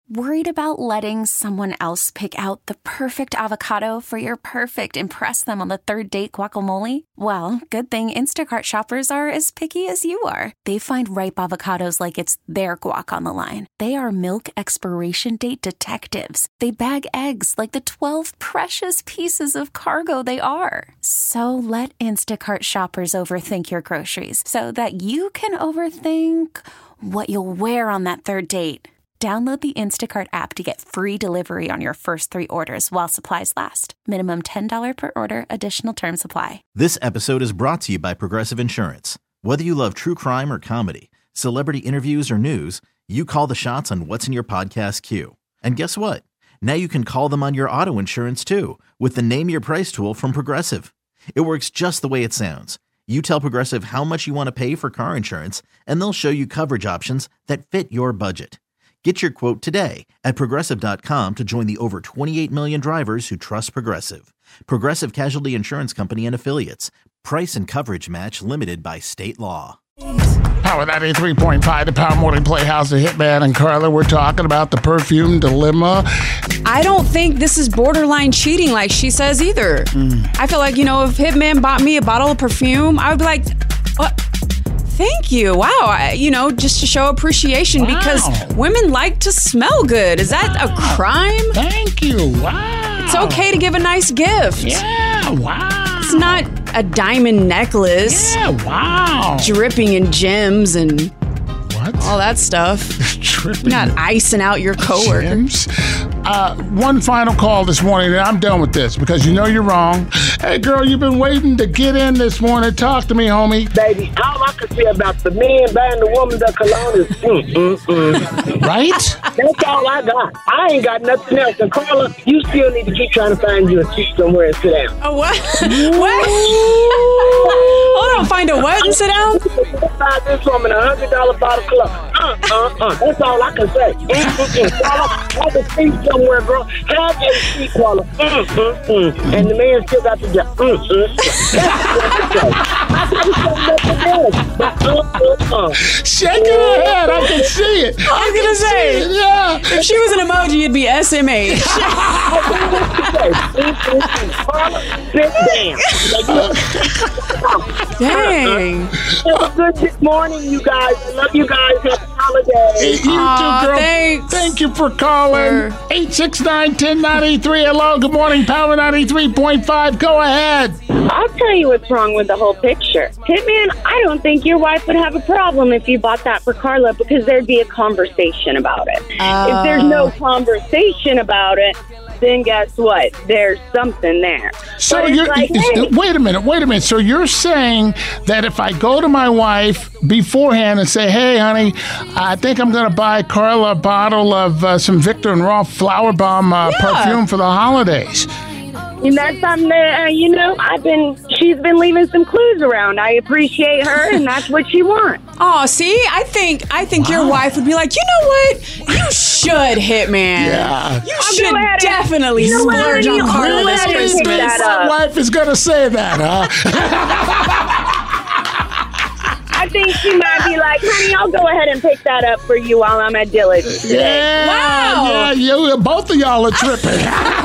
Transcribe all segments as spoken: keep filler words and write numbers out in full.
Worried about letting someone else pick out the perfect avocado for your perfect impress them on the third date guacamole? Well, good thing Instacart shoppers are as picky as you are. They find ripe avocados like it's their guac on the line. They are milk expiration date detectives. They bag eggs like the twelve precious pieces of cargo they are. So let Instacart shoppers overthink your groceries so that you can overthink what you'll wear on that third date. Download the Instacart app to get free delivery on your first three orders while supplies last. Minimum ten dollars per order. Additional terms apply. This episode is brought to you by Progressive Insurance. Whether you love true crime or comedy, celebrity interviews or news, you call the shots on what's in your podcast queue. And guess what? Now you can call them on your auto insurance too with the Name Your Price tool from Progressive. It works just the way it sounds. You tell Progressive how much you want to pay for car insurance, and they'll show you coverage options that fit your budget. Get your quote today at Progressive dot com to join the over twenty-eight million drivers who trust Progressive. Progressive Casualty Insurance Company and Affiliates. Price and coverage match limited by state law. Power ninety-three point five, the Power Morning Playhouse, the Hitman and Carla. We're talking about the perfume dilemma. I don't think this is borderline cheating like she says either. Mm. I feel like, you know, if Hitman bought me a bottle of perfume, I would be like, what? Thank you. Wow. I, you know, just to show appreciation wow. because women like to smell good. Is that wow. a crime? Thank you. Wow. It's okay to give a nice gift. Yeah. Wow. It's not a diamond necklace. Yeah. Wow. Dripping in gems and what? all that stuff. Dripping. Not icing out your coworker. Gems? Uh, one final call this morning, and I'm done with this because you know you're wrong. Hey, girl, you've been waiting to get in this morning. Talk to me, homie. Baby, all I can say about the man buying the woman the cologne is mm, mm, mm. Right? That's all I got. I ain't got nothing else. And Carla, you still need to keep trying to find you a seat somewhere and sit down. A what? What? Hold on, find a what and sit down? Buy this woman a one hundred dollars bottle of cologne. Uh, uh, uh. That's all I can say. Mm, mm, mm. Carla, have a seat somewhere, girl. Have a seat, Carla. Mm, mm, mm. And the man still got the job. Mm, mm. Shaking her head, I can see it. I was gonna say, it, yeah. If she was an emoji, it'd be S M H. Dang. Have a good morning, you guys. I love you guys. Happy holidays. Hey, you Aw, too, girl. Thanks. Thank you for calling. eight six nine, one zero nine three. Hello, good morning, Power ninety-three point five. Go ahead. I'll tell you what's wrong with the whole picture. Hitman, I don't think your wife would have a problem if you bought that for Carla because there'd be a conversation about it. Uh, if there's no conversation about it, then guess what? There's something there. So But it's you're, like, is- hey, wait a minute, wait a minute. So you're saying that if I go to my wife beforehand and say, hey, honey, I think I'm going to buy Carla a bottle of uh, some Victor and Rolf Flower Bomb uh, Yeah. perfume for the holidays. and that's something that, uh, you know, I've been, she's been leaving some clues around. I appreciate her, and that's what she wants. Oh, see, I think I think your wife would be like, you know what? You should, Hitman. Yeah. You I'll should go ahead and- definitely You know what, splurge honey? on I'll Carla go this ahead and Christmas. pick that My up. wife is going to say that, huh? I think she might be like, honey, I'll go ahead and pick that up for you while I'm at Dillard's today. Yeah, Wow. yeah, you, both of y'all are tripping.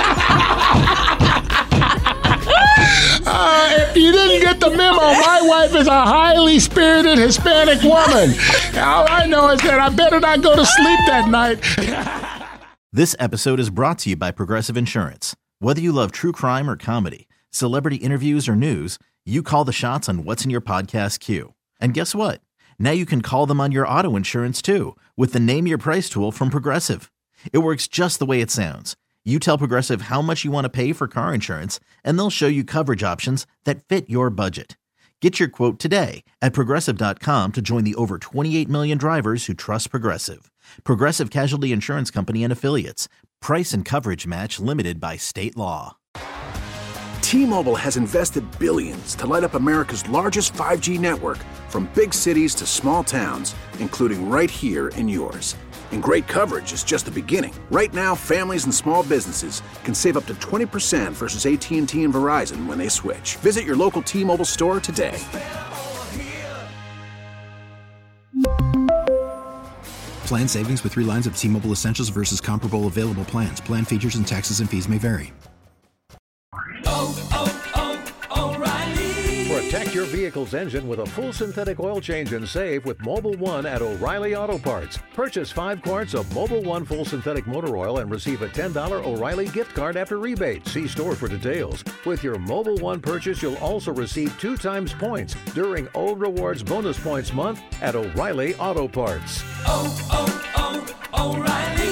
Uh, if you didn't get the memo, my wife is a highly spirited Hispanic woman. All I know is that I better not go to sleep that night. This episode is brought to you by Progressive Insurance. Whether you love true crime or comedy, celebrity interviews or news, you call the shots on what's in your podcast queue. And guess what? Now you can call them on your auto insurance too with the Name Your Price tool from Progressive. It works just the way it sounds. You tell Progressive how much you want to pay for car insurance, and they'll show you coverage options that fit your budget. Get your quote today at Progressive dot com to join the over twenty-eight million drivers who trust Progressive. Progressive Casualty Insurance Company and Affiliates. Price and coverage match limited by state law. T-Mobile has invested billions to light up America's largest five G network, from big cities to small towns, including right here in yours. And great coverage is just the beginning. Right now, families and small businesses can save up to twenty percent versus A T and T and Verizon when they switch. Visit your local T-Mobile store today. Plan savings with three lines of T-Mobile Essentials versus comparable available plans. Plan features and taxes and fees may vary. Oh, oh, oh, O'Reilly. Protect your vehicle's engine with a full synthetic oil change and save with Mobil one at O'Reilly Auto Parts. Purchase five quarts of Mobil one full synthetic motor oil and receive a ten dollars O'Reilly gift card after rebate. See store for details. With your Mobil one purchase, you'll also receive two times points during O Rewards Bonus Points Month at O'Reilly Auto Parts. Oh, oh, oh, O'Reilly.